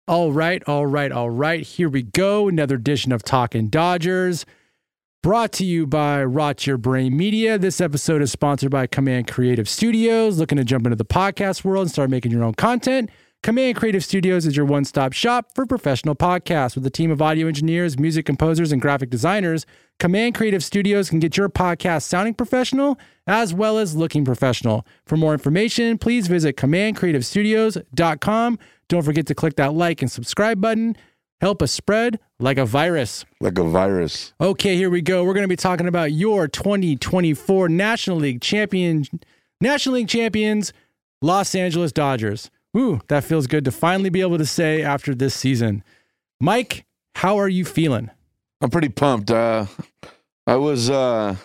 All right. Here we go. Another edition of Talking Dodgers, brought to you by Rot Your Brain Media. This episode is sponsored by Command Creative Studios. Looking to jump into the podcast world and start making your own content? Command Creative Studios is your one-stop shop for professional podcasts. With a team of audio engineers, music composers, and graphic designers, Command Creative Studios can get your podcast sounding professional as well as looking professional. For more information, please visit commandcreativestudios.com. Don't forget to click that like and subscribe button. Help us spread like a virus. Like a virus. Okay, here we go. We're going to be talking about your 2024 National League champions, Los Angeles Dodgers. Ooh, that feels good to finally be able to say after this season. Mike, how are you feeling? I'm pretty pumped. I was a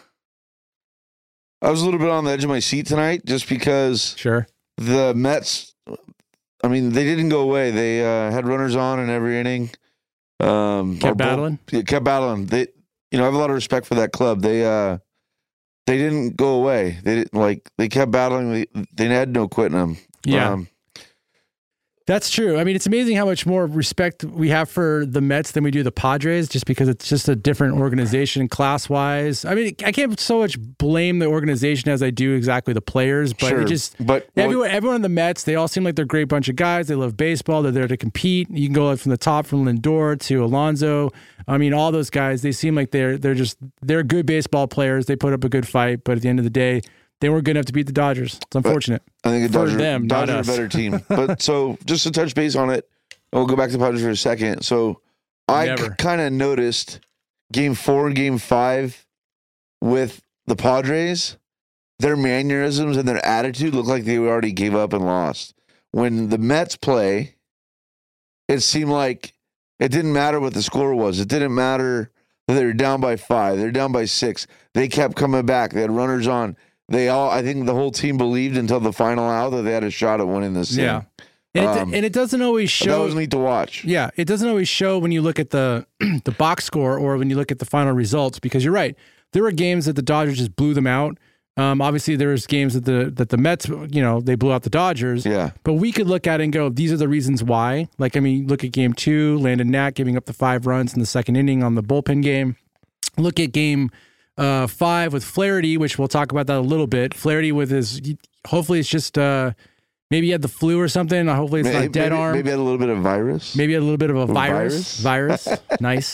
little bit on the edge of my seat tonight just because the Mets, I mean, they didn't go away. They had runners on in every inning. Kept battling? Kept battling. They, I have a lot of respect for that club. They didn't go away. They didn't they kept battling. They had no quitting them. Yeah. That's true. I mean, it's amazing how much more respect we have for the Mets than we do the Padres, just because it's just a different organization class-wise. I mean, I can't so much blame the organization as I do exactly the players, but everyone in the Mets, they all seem like they're a great bunch of guys. They love baseball. They're there to compete. You can go from the top, from Lindor to Alonso. I mean, all those guys, they seem like they're good baseball players. They put up a good fight, but at the end of the day, they weren't good enough to beat the Dodgers. It's unfortunate. I think the Dodgers not are a better team. But so just to touch base on it, we'll go back to the Padres for a second. So I kind of noticed game 4 and game 5 with the Padres, their mannerisms and their attitude looked like they already gave up and lost. When the Mets play, it seemed like it didn't matter what the score was. It didn't matter that they were down by 5. They're down by 6. They kept coming back. They had runners on. I think the whole team believed until the final out that they had a shot at winning this thing. Yeah. And it doesn't always show. That was neat to watch. Yeah. It doesn't always show when you look at the box score or when you look at the final results, because you're right. There were games that the Dodgers just blew them out. Obviously, there was games that the Mets, they blew out the Dodgers. Yeah. But we could look at it and go, these are the reasons why. Like, I mean, look at game 2, Landon Knack giving up the 5 runs in the second inning on the bullpen game. Look at game 5 with Flaherty, which we'll talk about that a little bit. Flaherty with hopefully it's just maybe he had the flu or something. Hopefully it's not a dead arm. Maybe had a little bit of virus. Maybe had a little bit of a virus. Nice.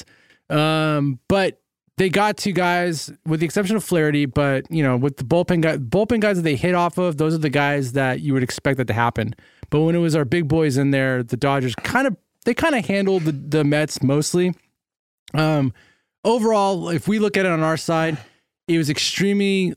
But they got 2 guys, with the exception of Flaherty. But with the bullpen guys that they hit off of, those are the guys that you would expect that to happen. But when it was our big boys in there, the Dodgers kind of handled the Mets mostly. Overall, if we look at it on our side, it was extremely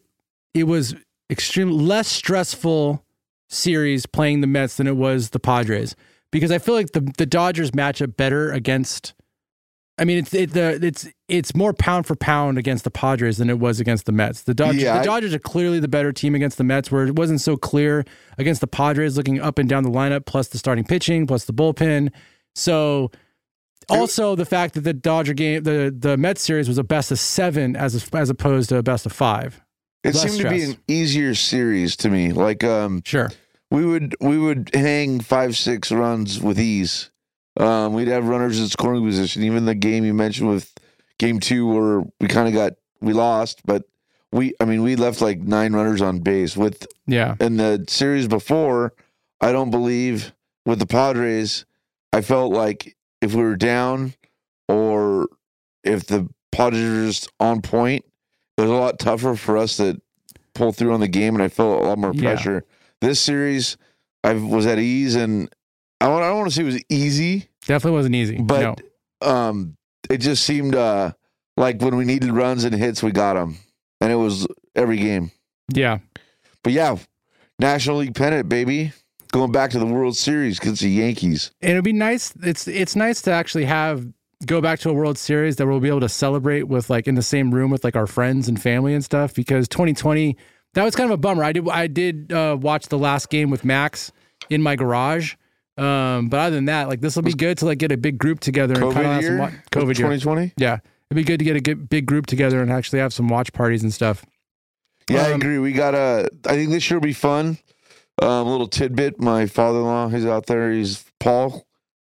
less stressful series playing the Mets than it was the Padres, because I feel like the Dodgers match up better against. I mean, it's more pound for pound against the Padres than it was against the Mets. The Dodgers are clearly the better team against the Mets, where it wasn't so clear against the Padres, looking up and down the lineup, plus the starting pitching, plus the bullpen. So. Also, the fact that the Dodger game, the Mets series was a best of 7 as opposed to a best of 5. It seemed to be an easier series to me. Sure, we would hang 5-6 runs with ease. We'd have runners in scoring position. Even the game you mentioned with game 2, where we lost, but we left like 9 runners on base. In the series before, I don't believe with the Padres, I felt like if we were down or if the Padres were just on point, it was a lot tougher for us to pull through on the game, and I felt a lot more pressure. This series, I was at ease, and I don't want to say it was easy. Definitely wasn't easy. But it just seemed like when we needed runs and hits, we got them. And it was every game. Yeah. But yeah, National League pennant, baby. Going back to the World Series against the Yankees. And it'd be nice. It's nice to actually go back to a World Series that we'll be able to celebrate with, like, in the same room with, like, our friends and family and stuff, because 2020, that was kind of a bummer. I did watch the last game with Max in my garage. But other than that, like, this will be good to, like, get a big group together. COVID year? COVID 2020? Year. Yeah. It'd be good to get a big group together and actually have some watch parties and stuff. Yeah, I agree. I think this year will be fun. A little tidbit. My father-in-law, he's out there. He's Paul.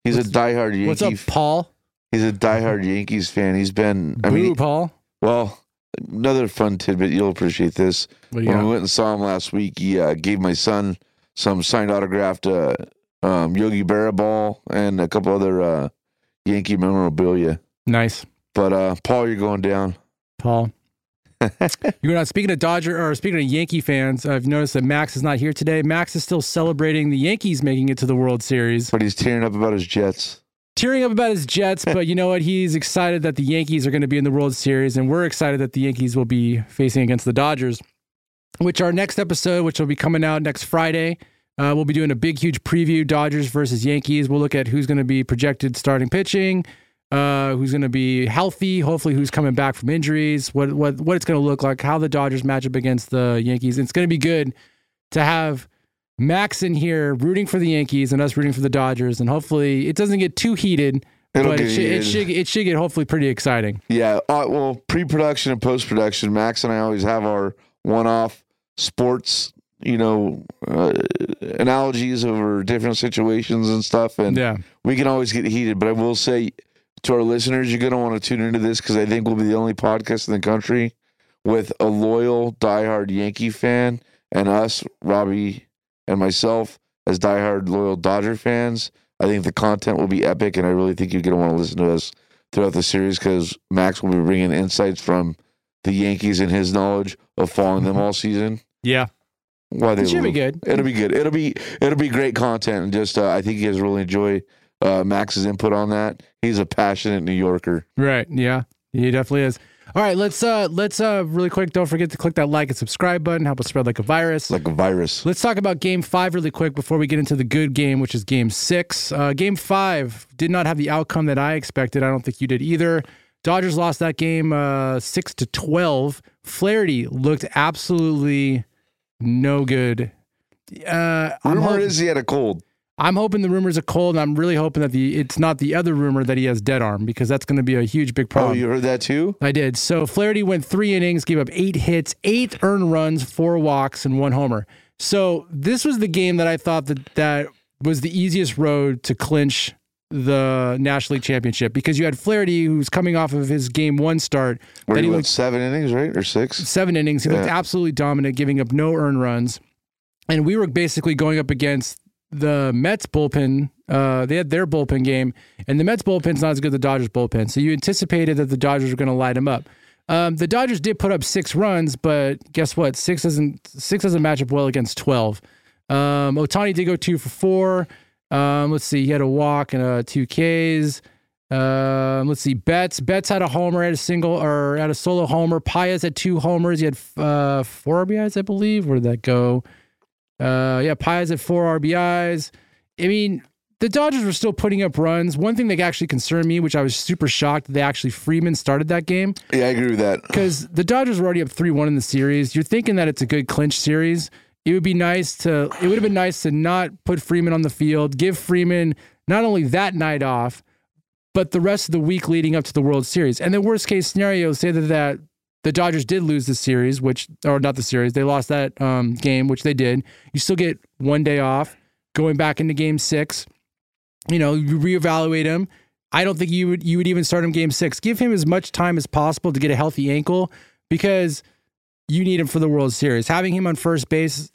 He's a diehard Yankee. What's up, Paul? He's a diehard Yankees fan. He's been. Paul. Well, another fun tidbit. You'll appreciate this. When we went and saw him last week, he gave my son some signed autographed Yogi Berra ball and a couple other Yankee memorabilia. Nice. But Paul, you're going down. Paul. You're not speaking of Yankee fans. I've noticed that Max is not here today. Max is still celebrating the Yankees making it to the World Series. But he's tearing up about his Jets. But you know what? He's excited that the Yankees are going to be in the World Series, and we're excited that the Yankees will be facing against the Dodgers, which our next episode, which will be coming out next Friday, we'll be doing a big, huge preview, Dodgers versus Yankees. We'll look at who's going to be projected starting pitching, who's going to be healthy, hopefully who's coming back from injuries, what it's going to look like, how the Dodgers match up against the Yankees. It's going to be good to have Max in here rooting for the Yankees and us rooting for the Dodgers, and hopefully it doesn't get too heated, but it should get hopefully pretty exciting. Yeah, well, pre-production and post-production, Max and I always have our one-off sports, analogies over different situations and stuff, and we can always get heated, but I will say to our listeners, you're going to want to tune into this because I think we'll be the only podcast in the country with a loyal, diehard Yankee fan, and us, Robbie and myself, as diehard, loyal Dodger fans. I think the content will be epic, and I really think you're going to want to listen to us throughout the series because Max will be bringing insights from the Yankees and his knowledge of following them all season. Yeah. It should be good. It'll be good. It'll be great content, and just I think you guys really enjoy Max's input on that. He's a passionate New Yorker. Right. Yeah. He definitely is. All right, let's really quick, don't forget to click that like and subscribe button. Help us spread like a virus. Like a virus. Let's talk about Game 5 really quick before we get into the good game, which is Game 6. Game 5 did not have the outcome that I expected. I don't think you did either. Dodgers lost that game 6-12. Flaherty looked absolutely no good. Rumor is he had a cold. I'm hoping the rumor's a cold, and I'm really hoping that it's not the other rumor that he has dead arm, because that's going to be a huge, big problem. Oh, you heard that too? I did. So Flaherty went 3 innings, gave up 8 hits, 8 earned runs, 4 walks, and 1 homer. So this was the game that I thought that was the easiest road to clinch the National League Championship, because you had Flaherty, who's coming off of his Game 1 start. Where he went 7 innings, right? Or 6? 7 innings. He looked absolutely dominant, giving up no earned runs. And we were basically going up against the Mets bullpen. They had their bullpen game, and the Mets bullpen's not as good as the Dodgers bullpen. So you anticipated that the Dodgers were going to light them up. The Dodgers did put up 6 runs, but guess what? 6 doesn't match up well against 12. Ohtani did go 2 for 4. Let's see. He had a walk and 2 Ks. Let's see. Betts had a homer, had a single, or had a solo homer. Paez had 2 homers. He had 4 RBIs, I believe. Where did that go? Paez had 4 RBIs. I mean, the Dodgers were still putting up runs. One thing that actually concerned me, which I was super shocked, Freeman started that game. Yeah, I agree with that. Because the Dodgers were already up 3-1 in the series. You're thinking that it's a good clinch series. It would have been nice to not put Freeman on the field, give Freeman not only that night off, but the rest of the week leading up to the World Series. And the worst case scenario, say that the Dodgers did lose the series, they lost that game, which they did. You still get 1 day off going back into Game 6. You reevaluate him. I don't think you would even start him Game 6. Give him as much time as possible to get a healthy ankle, because you need him for the World Series. Having him on first base,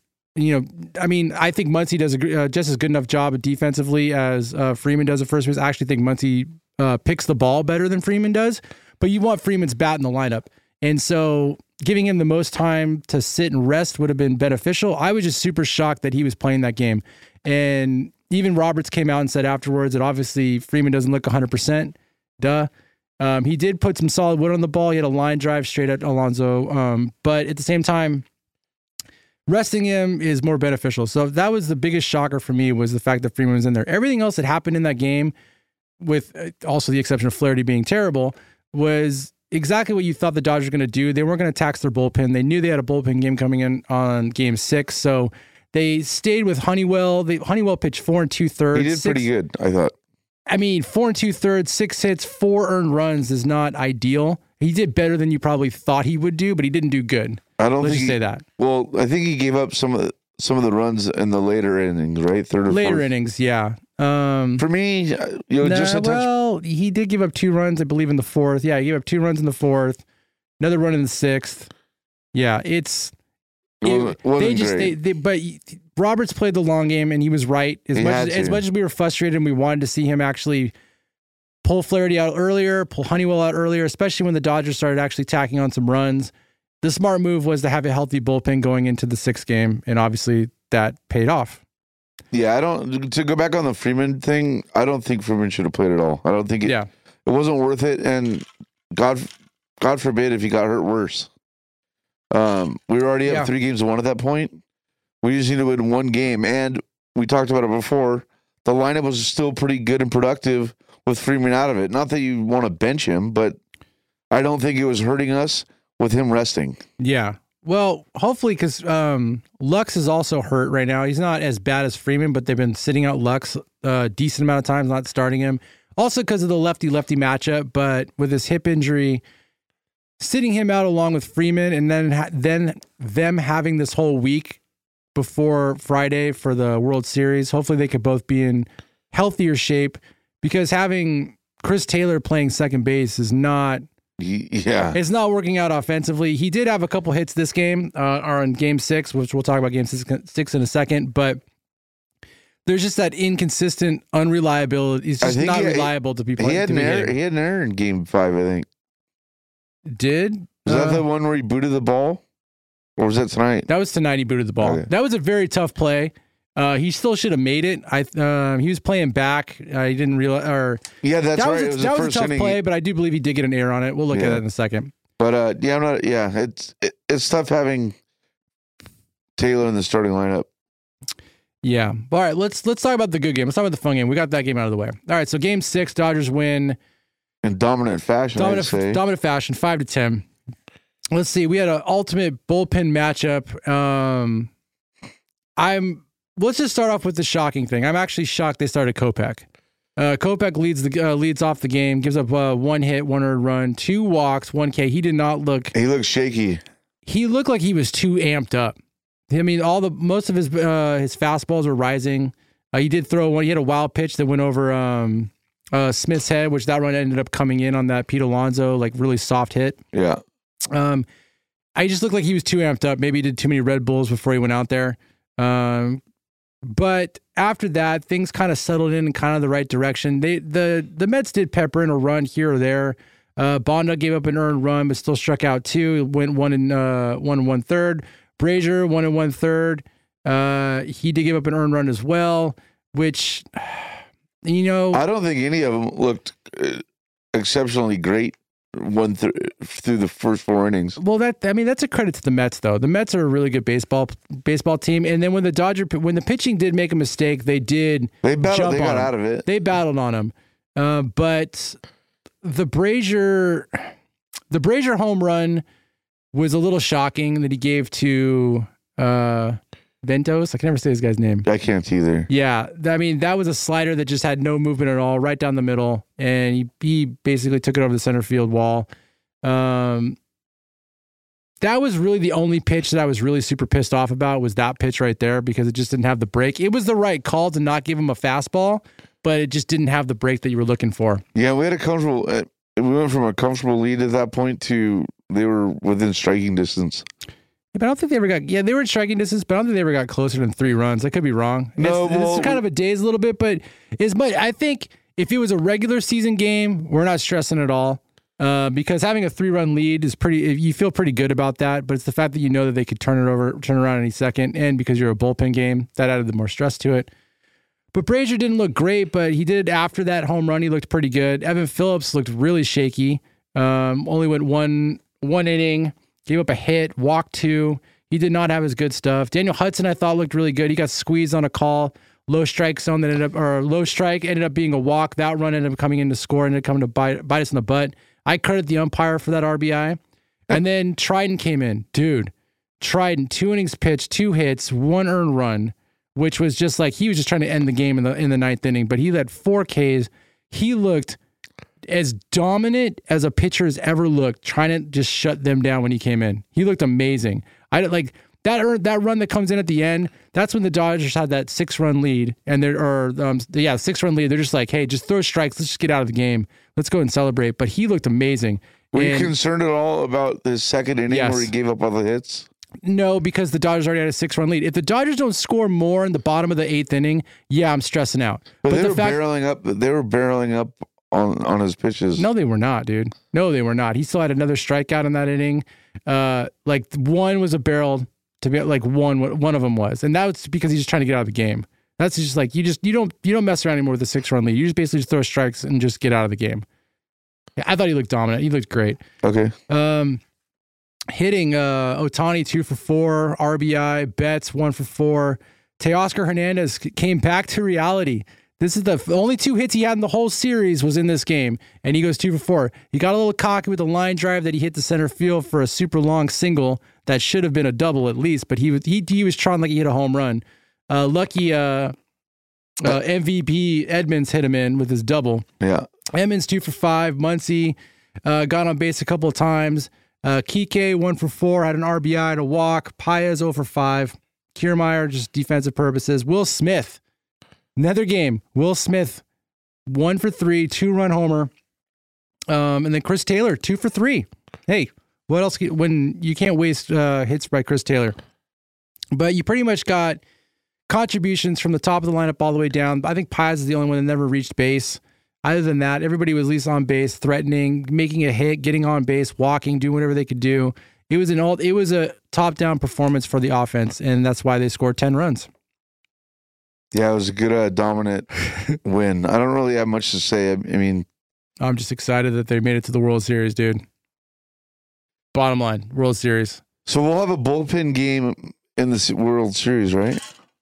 I think Muncy does just as good enough job defensively as Freeman does at first base. I actually think Muncy picks the ball better than Freeman does, but you want Freeman's bat in the lineup. And so giving him the most time to sit and rest would have been beneficial. I was just super shocked that he was playing that game. And even Roberts came out and said afterwards that obviously Freeman doesn't look 100%. Duh. He did put some solid wood on the ball. He had a line drive straight at Alonso. But at the same time, resting him is more beneficial. So that was the biggest shocker for me, was the fact that Freeman was in there. Everything else that happened in that game, with also the exception of Flaherty being terrible, was exactly what you thought the Dodgers were going to do. They weren't going to tax their bullpen. They knew they had a bullpen game coming in on Game 6, so they stayed with Honeywell. Honeywell pitched 4 2/3. He did pretty good, I thought. 4 2/3, 6 hits, 4 earned runs is not ideal. He did better than you probably thought he would do, but he didn't do good. Let's just say that. Well, I think he gave up some of the runs in the later innings, right? Third or later fourth. Innings, yeah. For me, just a touch. Well, he did give up 2 runs, I believe, in the 4th. Yeah, he gave up 2 runs in the 4th, another run in the 6th. Yeah, Wasn't great. but Roberts played the long game, and he was right. As much as we were frustrated and we wanted to see him actually pull Flaherty out earlier, pull Honeywell out earlier, especially when the Dodgers started actually tacking on some runs. The smart move was to have a healthy bullpen going into the 6th game, and obviously that paid off. Yeah, to go back on the Freeman thing, I don't think Freeman should have played at all. I don't think it wasn't worth it, and God forbid if he got hurt worse. We were already up 3-1 at that point. We just need to win 1 game, and we talked about it before. The lineup was still pretty good and productive with Freeman out of it. Not that you want to bench him, but I don't think it was hurting us with him resting. Yeah. Well, hopefully, because Lux is also hurt right now. He's not as bad as Freeman, but they've been sitting out Lux a decent amount of times, not starting him. Also because of the lefty-lefty matchup, but with his hip injury, sitting him out along with Freeman, and then them having this whole week before Friday for the World Series, hopefully they could both be in healthier shape, because having Chris Taylor playing second base is not... Yeah, it's not working out offensively. He did have a couple hits this game, or in Game 6, which we'll talk about Game 6 in a second. But there's just that inconsistent unreliability. He's just not reliable to be playing. He had an error in Game 5, I think. Did was that the one where he booted the ball, or was that tonight? That was tonight. He booted the ball. Okay. That was a very tough play. He still should have made it. He was playing back. He didn't realize. That's right. That was a tough play, but I do believe he did get an error on it. We'll look at that in a second. But it's tough having Taylor in the starting lineup. Yeah. All right. Let's talk about the good game. Let's talk about the fun game. We got that game out of the way. All right. So Game 6, Dodgers win in dominant fashion. Dominant fashion, 5-10. Let's see. We had an ultimate bullpen matchup. Let's just start off with the shocking thing. I'm actually shocked they started Kopech. Kopech leads off the game, gives up 1 hit, 1 earned run, 2 walks, 1 K. He did not look. He looked shaky. He looked like he was too amped up. I mean, most of his fastballs were rising. He did throw one. He had a wild pitch that went over Smith's head, which that run ended up coming in on that Pete Alonso, like really soft hit. Yeah. I just looked like he was too amped up. Maybe he did too many Red Bulls before he went out there. But after that, things kind of settled in kind of the right direction. The Mets did pepper in a run here or there. Bonda gave up an earned run, but still struck out 2. Went 1 and 1/3. Brazier 1 and 1/3. He did give up an earned run as well, which I don't think any of them looked exceptionally great through the first 4 innings. Well, that's a credit to the Mets, though. The Mets are a really good baseball team, and then when the pitching did make a mistake, they got out of it. They battled on him, but the Brazier home run was a little shocking that he gave to Ventos. I can never say this guy's name. I can't either. Yeah. I mean, that was a slider that just had no movement at all, right down the middle. And he basically took it over the center field wall. That was really the only pitch that I was really super pissed off about, was that pitch right there, because it just didn't have the break. It was the right call to not give him a fastball, but it just didn't have the break that you were looking for. Yeah, we went from a comfortable lead at that point to they were within striking distance. But I don't think they ever got... Yeah, they were in striking distance, but I don't think they ever got closer than 3 runs. I could be wrong. It's kind of a daze a little bit, but I think if it was a regular season game, we're not stressing at all, because having a 3-run lead is you feel pretty good about that, but it's the fact that you know that they could turn around any second, and because you're a bullpen game, that added the more stress to it. But Brazier didn't look great, but he did, after that home run, he looked pretty good. Evan Phillips looked really shaky. Only went one inning. Gave up a hit, walked 2. He did not have his good stuff. Daniel Hudson, I thought, looked really good. He got squeezed on a call, low strike ended up being a walk. That run ended up coming in to score, ended up coming to bite us in the butt. I credit the umpire for that RBI. And then Triton came in. Dude, Triton, 2 innings pitched, 2 hits, 1 earned run, which was just like, he was just trying to end the game in the 9th inning, but he led 4 Ks. He looked as dominant as a pitcher has ever looked, trying to just shut them down when he came in. He looked amazing. that run that comes in at the end, that's when the Dodgers had that 6-run lead, and 6-run lead. They're just like, hey, just throw strikes. Let's just get out of the game. Let's go and celebrate. But he looked amazing. Were you concerned at all about the second inning where he gave up all the hits? No, because the Dodgers already had a 6-run lead. If the Dodgers don't score more in the bottom of the 8th inning, yeah, I'm stressing out. But they were barreling up. They were barreling up on his pitches. No, they were not, dude. No, they were not. He still had another strikeout in that inning. One was a barrel. To be like one of them was, and that was because he's just trying to get out of the game. That's just like you don't mess around anymore with a 6-run lead. You just basically just throw strikes and just get out of the game. Yeah, I thought he looked dominant. He looked great. Okay. Hitting Ohtani 2 for 4, RBI, Betts 1 for 4. Teoscar Hernandez came back to reality. This is the only 2 hits he had in the whole series was in this game, and he goes 2 for 4. He got a little cocky with a line drive that he hit the center field for a super long single that should have been a double at least, but he was trying like he hit a home run. Lucky MVP Edmonds hit him in with his double. Yeah. Edmonds 2 for 5. Muncy got on base a couple of times. Kike 1 for 4, had an RBI and a walk. Paez 0 for 5. Kiermaier, just defensive purposes. Will Smith. Another game. Will Smith, 1 for 3, 2-run homer. And then Chris Taylor, 2 for 3. Hey, what else? When you can't waste hits by Chris Taylor. But you pretty much got contributions from the top of the lineup all the way down. I think Paez is the only one that never reached base. Other than that, everybody was at least on base, threatening, making a hit, getting on base, walking, doing whatever they could do. It was a top-down performance for the offense, and that's why they scored 10 runs. Yeah, it was a good dominant win. I don't really have much to say. I mean, I'm just excited that they made it to the World Series, dude. Bottom line, World Series. So we'll have a bullpen game in the World Series, right?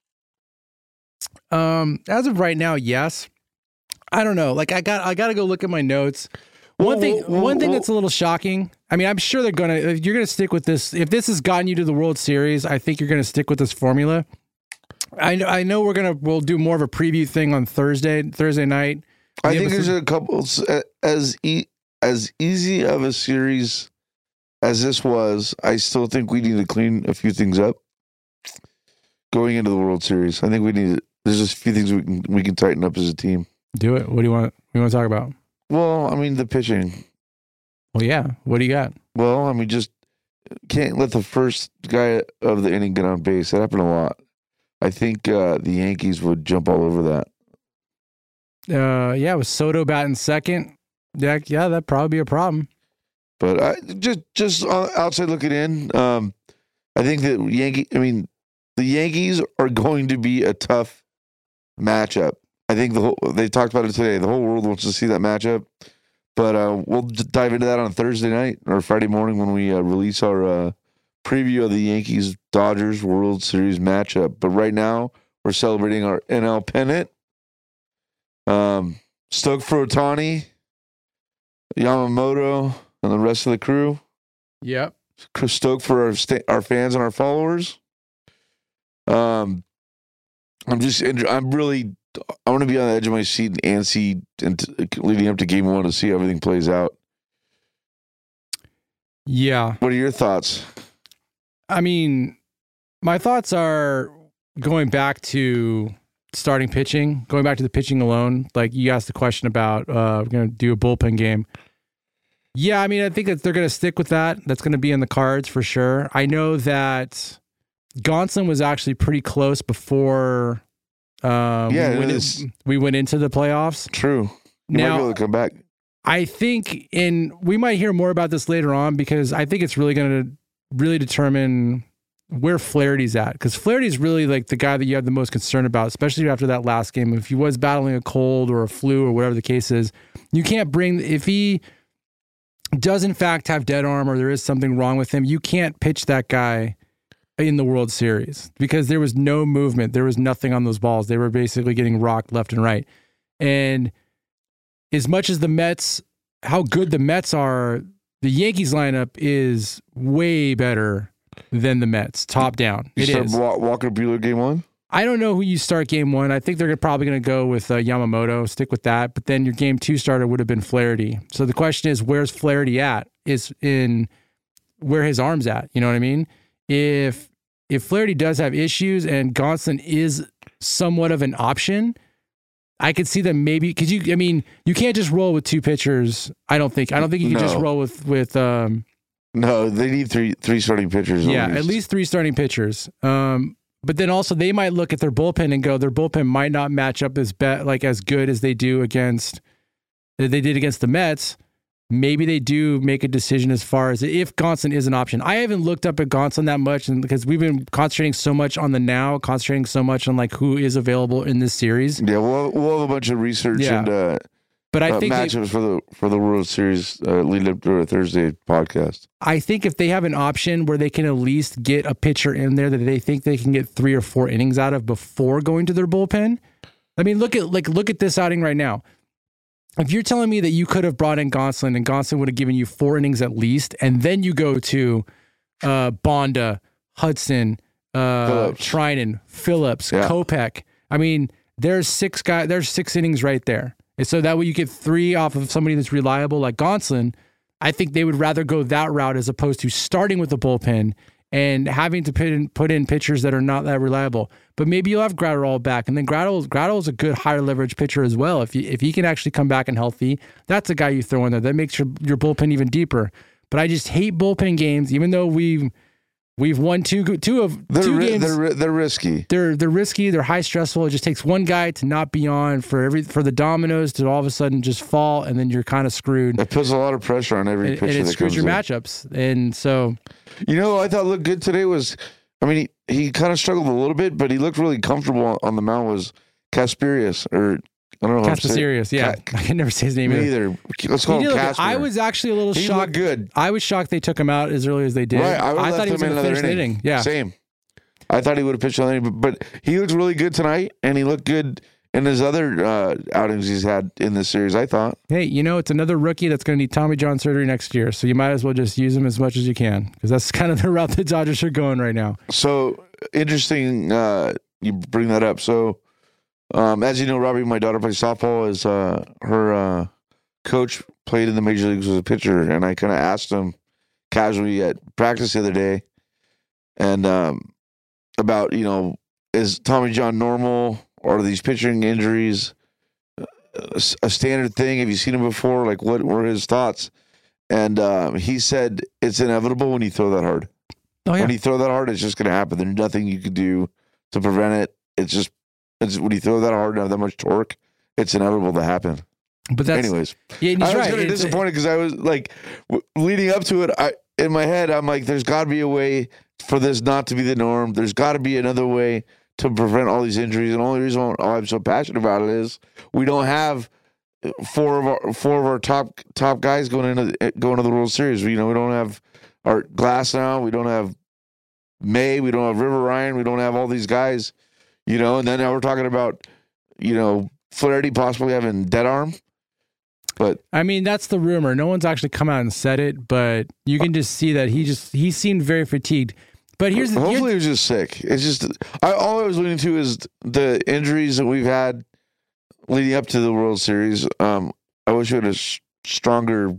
As of right now, yes. I don't know. Like I got to go look at my notes. One thing that's a little shocking. I mean, I'm sure you're gonna stick with this. If this has gotten you to the World Series, I think you're gonna stick with this formula. I know we'll do more of a preview thing on Thursday night. I think there's a couple as easy of a series as this was. I still think we need to clean a few things up going into the World Series. I think there's just a few things we can tighten up as a team. Do it. What do you want to talk about? Well, I mean, the pitching. Well, yeah. What do you got? Well, I mean, just can't let the first guy of the inning get on base. That happened a lot. I think the Yankees would jump all over that. Yeah, with Soto batting second. Yeah, that'd probably be a problem. But just outside looking in, I think that the Yankees are going to be a tough matchup. I think they talked about it today. The whole world wants to see that matchup. But we'll dive into that on Thursday night or Friday morning when we release our preview of the Yankees-Dodgers World Series matchup. But right now, we're celebrating our NL pennant. Stoked for Ohtani, Yamamoto, and the rest of the crew. Yep. Stoked for our fans and our followers. I want to be on the edge of my seat and antsy and leading up to Game 1 to see how everything plays out. Yeah. What are your thoughts? I mean, my thoughts are going back to starting pitching, going back to the pitching alone. Like you asked the question about we're going to do a bullpen game. Yeah, I mean, I think that they're going to stick with that. That's going to be in the cards for sure. I know that Gonsolin was actually pretty close before we went into the playoffs. True. You might be able to come back. I think we might hear more about this later on because I think it's really going to really determine where Flaherty's at. Because Flaherty's really like the guy that you have the most concern about, especially after that last game. If he was battling a cold or a flu or whatever the case is, you can't if he does in fact have dead arm or there is something wrong with him, you can't pitch that guy in the World Series because there was no movement. There was nothing on those balls. They were basically getting rocked left and right. And as much as the Mets, how good the Mets are, the Yankees lineup is way better than the Mets, top down. You start Walker Buehler Game 1? I don't know who you start Game 1. I think they're probably going to go with Yamamoto, stick with that. But then your Game 2 starter would have been Flaherty. So the question is, where's Flaherty at? Is in where his arm's at. You know what I mean? If if Flaherty does have issues and Gonsolin is somewhat of an option, I could see them maybe because you can't just roll with 2 pitchers. I don't think you can just roll with. No, they need three starting pitchers. Yeah, at least 3 starting pitchers. But then also they might look at their bullpen and go, their bullpen might not match up as good as they did against the Mets. Maybe they do make a decision as far as if Gonsolin is an option. I haven't looked up at Gonsolin that much, and because we've been concentrating so much on the now, concentrating so much on like who is available in this series. Yeah, we'll have a bunch of research and but I think matchups for the World Series leading up to a Thursday podcast. I think if they have an option where they can at least get a pitcher in there that they think they can get 3 or 4 innings out of before going to their bullpen. I mean, look at this outing right now. If you're telling me that you could have brought in Gonsolin and Gonsolin would have given you 4 innings at least, and then you go to Bonda, Hudson, Trinan, Phillips, Kopech. I mean, there's 6 innings right there. And so that way you get 3 off of somebody that's reliable like Gonsolin. I think they would rather go that route as opposed to starting with the bullpen and having to put in pitchers that are not that reliable. But maybe you'll have Graterol back, and then Graterol is a good higher leverage pitcher as well. If he can actually come back and healthy, that's a guy you throw in there that makes your bullpen even deeper. But I just hate bullpen games, even though we've won two games. They're risky. They're risky. They're high stressful. It just takes one guy to not be on for the dominoes to all of a sudden just fall, and then you're kind of screwed. It puts a lot of pressure on every pitcher. And it that screws your matchups. And so, Kasperius, yeah. I can never say his name either. Let's call him Casper. I was actually a little shocked. He looked good. I was shocked they took him out as early as they did. Right, I thought he was going to finish the inning. Yeah, same. I thought he would have pitched another inning, but he looked really good tonight, and he looked good in his other outings he's had in this series, I thought. Hey, it's another rookie that's going to need Tommy John surgery next year, so you might as well just use him as much as you can, because that's kind of the route the Dodgers are going right now. So, interesting you bring that up. So, as you know, Robbie, my daughter plays softball. Her coach played in the major leagues as a pitcher, and I kind of asked him casually at practice the other day, and about, is Tommy John normal? Or are these pitching injuries a standard thing? Have you seen him before? Like, what were his thoughts? And he said it's inevitable when you throw that hard. Oh, yeah. When you throw that hard, it's just going to happen. There's nothing you can do to prevent it. It's when you throw that hard and have that much torque, it's inevitable to happen. But anyways, yeah, I was kind of disappointed because I was like, leading up to it, in my head, I'm like, there's got to be a way for this not to be the norm. There's got to be another way to prevent all these injuries. And the only reason why I'm so passionate about it is we don't have four of our top guys going into the World Series. We don't have our Glass now. We don't have May. We don't have River Ryan. We don't have all these guys. And then now we're talking about Flaherty possibly having dead arm. But that's the rumor. No one's actually come out and said it, but you can just see that he seemed very fatigued. But hopefully he was just sick. It's just all I was leading to is the injuries that we've had leading up to the World Series. I wish we had a stronger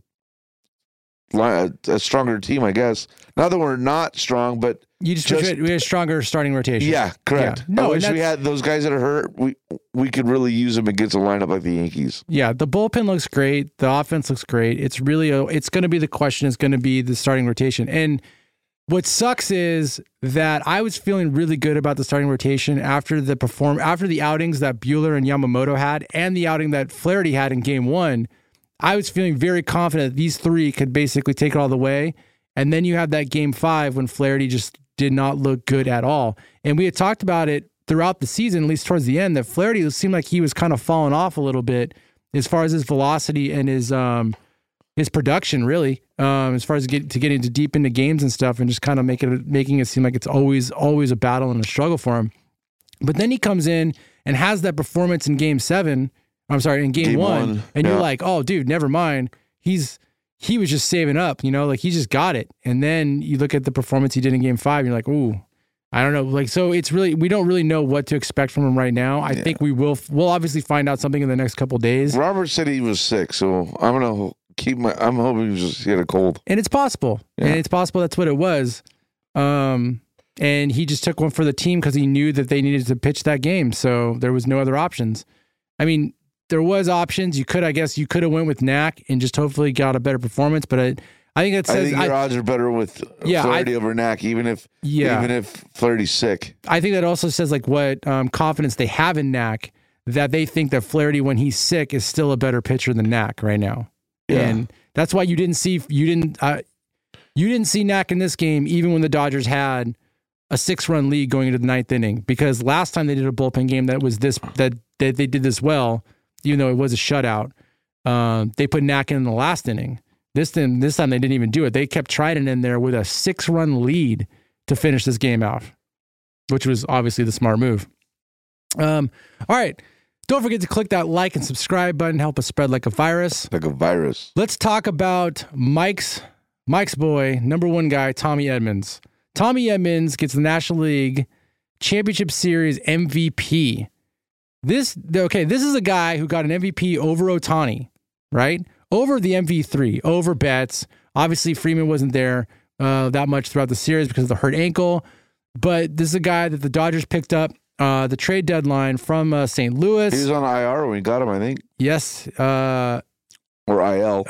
team, I guess. Not that we're not strong, but we had a stronger starting rotation. Yeah, correct. Yeah. I wish we had those guys that are hurt. We could really use them against a lineup like the Yankees. Yeah, the bullpen looks great. The offense looks great. It's really it's going to be the question. Is going to be the starting rotation. And what sucks is that I was feeling really good about the starting rotation after the outings that Buehler and Yamamoto had, and the outing that Flaherty had in Game 1. I was feeling very confident that these 3 could basically take it all the way. And then you have that Game 5 when Flaherty just did not look good at all. And we had talked about it throughout the season, at least towards the end, that Flaherty seemed like he was kind of falling off a little bit as far as his velocity and his production, really, as far as getting into deep into games and stuff, and just kind of making it seem like it's always a battle and a struggle for him. But then he comes in and has that performance in Game 7. I'm sorry, in Game 1, and you're like, oh, dude, never mind. He was just saving up, he just got it. And then you look at the performance he did in Game 5, and you're like, ooh, I don't know. So it's really, we don't really know what to expect from him right now. I think we'll obviously find out something in the next couple of days. Robert said he was sick, so I'm gonna I'm hoping he had a cold. And it's possible. Yeah. And it's possible that's what it was. And he just took one for the team because he knew that they needed to pitch that game. So there was no other options. I mean, there was options. You could have went with Knack and just hopefully got a better performance. But I think it says... I think your odds are better with Flaherty over Knack, even if Flaherty's sick. I think that also says like what confidence they have in Knack, that they think that Flaherty, when he's sick, is still a better pitcher than Knack right now. Yeah. And that's why you didn't see Knack in this game, even when the Dodgers had a 6-run lead going into the 9th inning, because last time they did a bullpen game that they did this well, even though it was a shutout, they put Knack in the last inning. This time they didn't even do it. They kept Triton in there with a 6-run lead to finish this game out, which was obviously the smart move. All right. Don't forget to click that like and subscribe button. Help us spread like a virus. Like a virus. Let's talk about Mike's boy, number one guy, Tommy Edmonds. Tommy Edmonds gets the National League Championship Series MVP. This is a guy who got an MVP over Ohtani, right? Over the MV3, over Betts. Obviously, Freeman wasn't there that much throughout the series because of the hurt ankle. But this is a guy that the Dodgers picked up the trade deadline from St. Louis. He was on IR when we got him, I think. Yes. Or IL.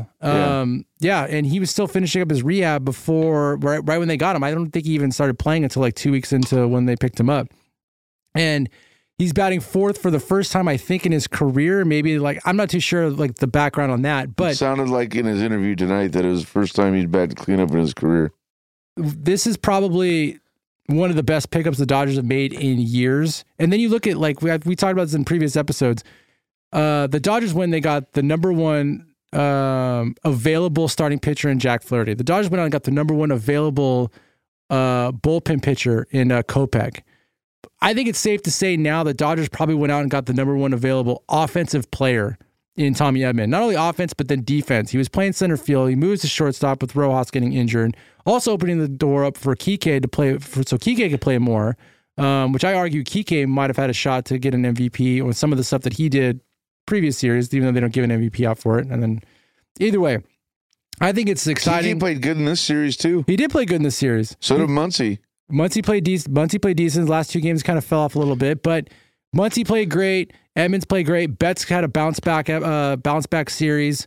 Yeah, and he was still finishing up his rehab before, right when they got him. I don't think he even started playing until like 2 weeks into when they picked him up. And he's batting fourth for the first time, I think, in his career. Maybe like, I'm not too sure like the background on that, but it sounded like in his interview tonight that it was the first time he'd batted cleanup in his career. This is probably one of the best pickups the Dodgers have made in years. And then you look at, like, we talked about this in previous episodes. The Dodgers, when they got the number one available starting pitcher in Jack Flaherty, the Dodgers went out and got the number one available bullpen pitcher in Kopech. I think it's safe to say now that Dodgers probably went out and got the number one available offensive player in Tommy Edman. Not only offense, but then defense. He was playing center field. He moves to shortstop with Rojas getting injured. Also opening the door up for Kike to play, so Kike could play more, which I argue Kike might have had a shot to get an MVP with some of the stuff that he did previous series, even though they don't give an MVP out for it. And then either way, I think it's exciting. Kike played good in this series too. He did play good in this series. So did Muncy. Muncy played decent. The last two games kind of fell off a little bit, but Muncy played great. Edmonds played great. Betts had a bounce back series.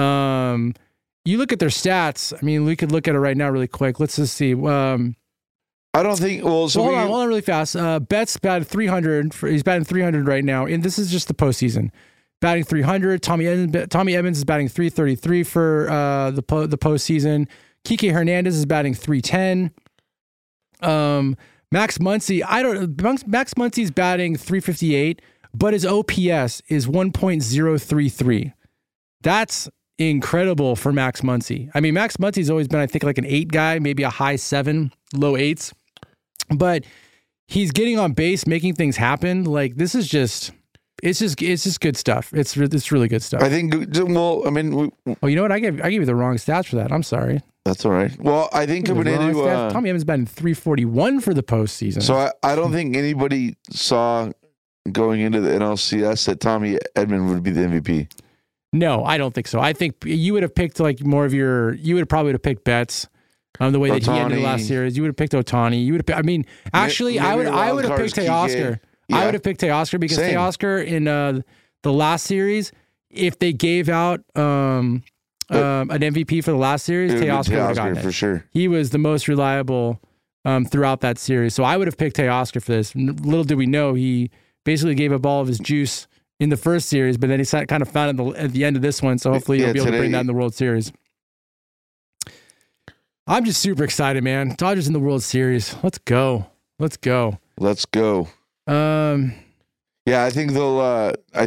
You look at their stats. I mean, we could look at it right now really quick. Let's just see. I don't think. Hold on really fast. Betts batted 300. He's batting 300 right now, and this is just the postseason. Batting 300. Tommy Edmonds is batting 333 for the postseason. Kike Hernandez is batting 310. Max Muncy, Max Muncy's batting 358, but his OPS is 1.033. That's incredible for Max Muncy. I mean, Max Muncy's always been, I think, like an 8 guy, maybe a high 7, low 8s, but he's getting on base, making things happen. Like, this is just, it's just good stuff. It's really good stuff. I think, well, I mean, you know what? I gave you the wrong stats for that. I'm sorry. That's all right. Well, I think coming into Tommy Edmonds batting 341 for the postseason. So I don't think anybody saw going into the NLCS that Tommy Edman would be the MVP. No, I don't think so. I think you would have picked like more of you would probably have picked Betts. The way that he ended the last series, you would have picked Ohtani. You would have. I mean, actually, I would have picked Teoscar. Yeah. I would have picked Teoscar because Teoscar in the last series, if they gave out an MVP for the last series, Teoscar would have gotten it for sure. He was the most reliable throughout that series. So I would have picked Teoscar for this. Little did we know he basically gave up all of his juice in the first series, but then he kind of found it at the end of this one. So hopefully he'll be able to bring that in the World Series. I'm just super excited, man. Dodgers in the World Series. Let's go. Yeah, I think they'll. I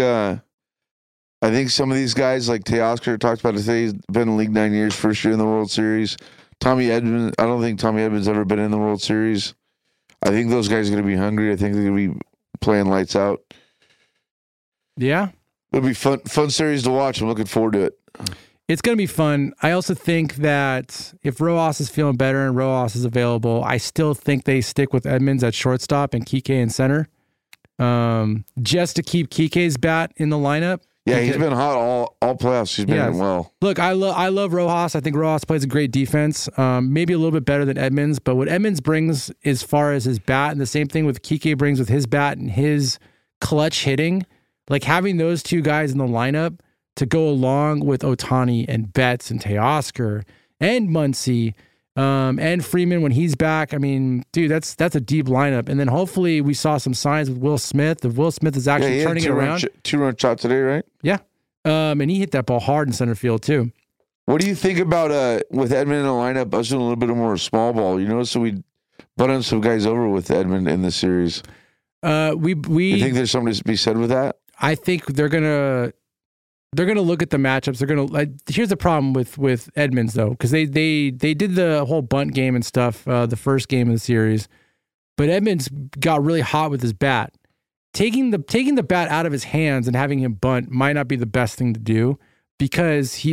think some of these guys, like Teoscar talked about today, he's been in the league 9 years, first year in the World Series. Tommy Edman, I don't think Tommy Edman's ever been in the World Series. I think those guys are going to be hungry. I think they're going to be playing lights out. Yeah. It'll be fun series to watch. I'm looking forward to it. It's going to be fun. I also think that if Rojas is feeling better and Rojas is available, I still think they stick with Edmonds at shortstop and Kike in center, just to keep Kike's bat in the lineup. Yeah, he's been hot all playoffs. He's been well. Look, I love Rojas. I think Rojas plays a great defense. Maybe a little bit better than Edmonds, but what Edmonds brings as far as his bat, and the same thing with Kike brings with his bat and his clutch hitting, like having those two guys in the lineup to go along with Ohtani and Betts and Teoscar and Muncy and Freeman when he's back. I mean, dude, that's a deep lineup. And then hopefully we saw some signs with Will Smith. If Will Smith is actually turning it around. Two-run shot today, right? Yeah. And he hit that ball hard in center field too. What do you think about with Edmund in the lineup, us doing a little bit more small ball? So we butt on some guys over with Edmund in the series. You think there's something to be said with that? I think they're gonna look at the matchups. They're gonna here's the problem with Edmonds though, because they did the whole bunt game and stuff the first game of the series, but Edmonds got really hot with his bat. Taking the bat out of his hands and having him bunt might not be the best thing to do because he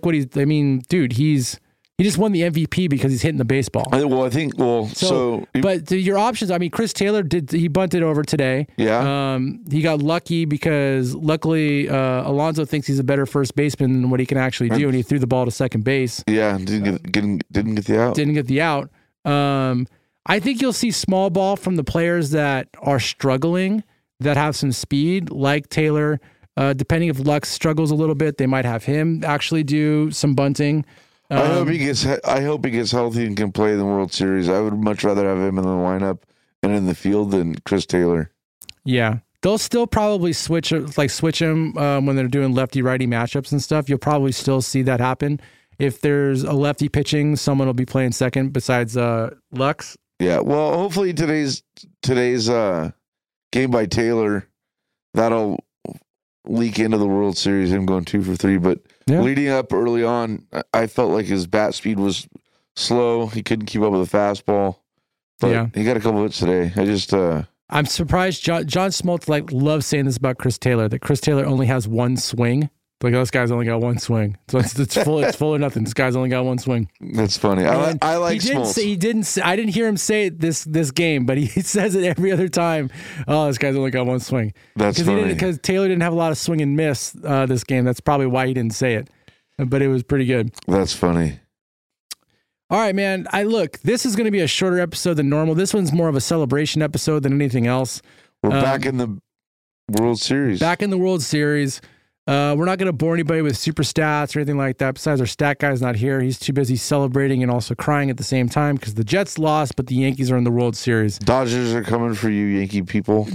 just won the MVP because he's hitting the baseball. But your options, Chris Taylor he bunted over today. Yeah. He got lucky because luckily Alonso thinks he's a better first baseman than what he can actually do, and he threw the ball to second base. Yeah, didn't get the out. Didn't get the out. I think you'll see small ball from the players that are struggling, that have some speed, like Taylor. Depending if Lux struggles a little bit, they might have him actually do some bunting. I hope he gets healthy and can play in the World Series. I would much rather have him in the lineup and in the field than Chris Taylor. Yeah, they'll still probably switch him when they're doing lefty-righty matchups and stuff. You'll probably still see that happen. If there's a lefty pitching, someone will be playing second besides Lux. Yeah, well, hopefully today's game by Taylor, that'll leak into the World Series, him going 2 for 3. But leading up early on, I felt like his bat speed was slow. He couldn't keep up with the fastball. But he got a couple hits today. I'm surprised John Smoltz loves saying this about Chris Taylor, that Chris Taylor only has one swing. Like, this guy's only got one swing. So it's full or nothing. This guy's only got one swing. That's funny. I like Smoltz. I didn't hear him say it this game, but he says it every other time. Oh, this guy's only got one swing. That's funny. Because Taylor didn't have a lot of swing and miss this game. That's probably why he didn't say it. But it was pretty good. That's funny. All right, man. This is going to be a shorter episode than normal. This one's more of a celebration episode than anything else. We're back in the World Series. We're not going to bore anybody with super stats or anything like that. Besides, our stat guy's not here. He's too busy celebrating and also crying at the same time because the Jets lost, but the Yankees are in the World Series. Dodgers are coming for you, Yankee people.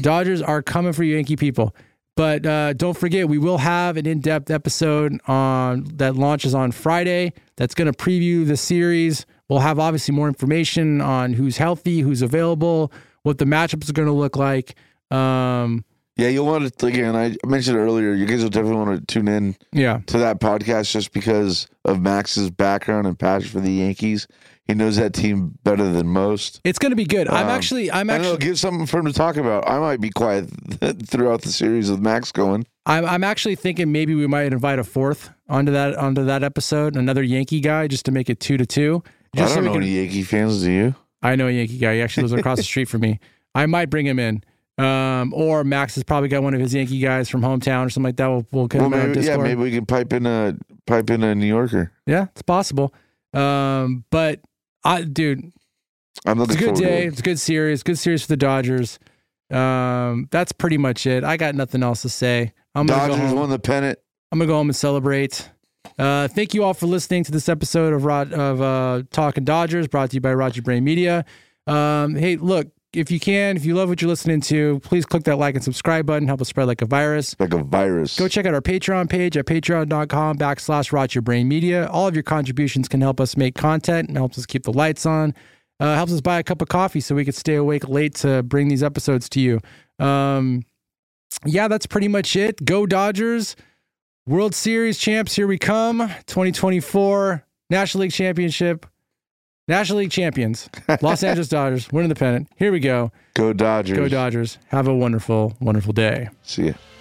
But don't forget, we will have an in-depth episode that launches on Friday that's going to preview the series. We'll have obviously more information on who's healthy, who's available, what the matchups are going to look like. Yeah, you'll want to, again, I mentioned earlier, you guys will definitely want to tune in to that podcast just because of Max's background and passion for the Yankees. He knows that team better than most. It's going to be good. I'm actually give something for him to talk about. I might be quiet throughout the series with Max going. I'm actually thinking maybe we might invite a fourth onto that episode, another Yankee guy, just to make it 2-2. I don't know any Yankee fans, do you? I know a Yankee guy. He actually lives across the street from me. I might bring him in. Or Max has probably got one of his Yankee guys from hometown or something like that. We'll get him on Discord. Yeah, maybe we can pipe in a New Yorker. Yeah, it's possible. But dude, it's a good day. It's a good series. Good series for the Dodgers. That's pretty much it. I got nothing else to say. Dodgers won the pennant. I'm gonna go home and celebrate. Thank you all for listening to this episode of Talking Dodgers, brought to you by Roger Brain Media. Hey, look. If you love what you're listening to, please click that like and subscribe button. Help us spread like a virus. Like a virus. Go check out our Patreon page at patreon.com/RotYourBrainMedia. All of your contributions can help us make content and helps us keep the lights on. Helps us buy a cup of coffee so we could stay awake late to bring these episodes to you. That's pretty much it. Go Dodgers. World Series champs, here we come. 2024 National League Championship. National League champions, Los Angeles Dodgers, winning the pennant. Here we go. Go Dodgers. Go Dodgers. Have a wonderful, wonderful day. See ya.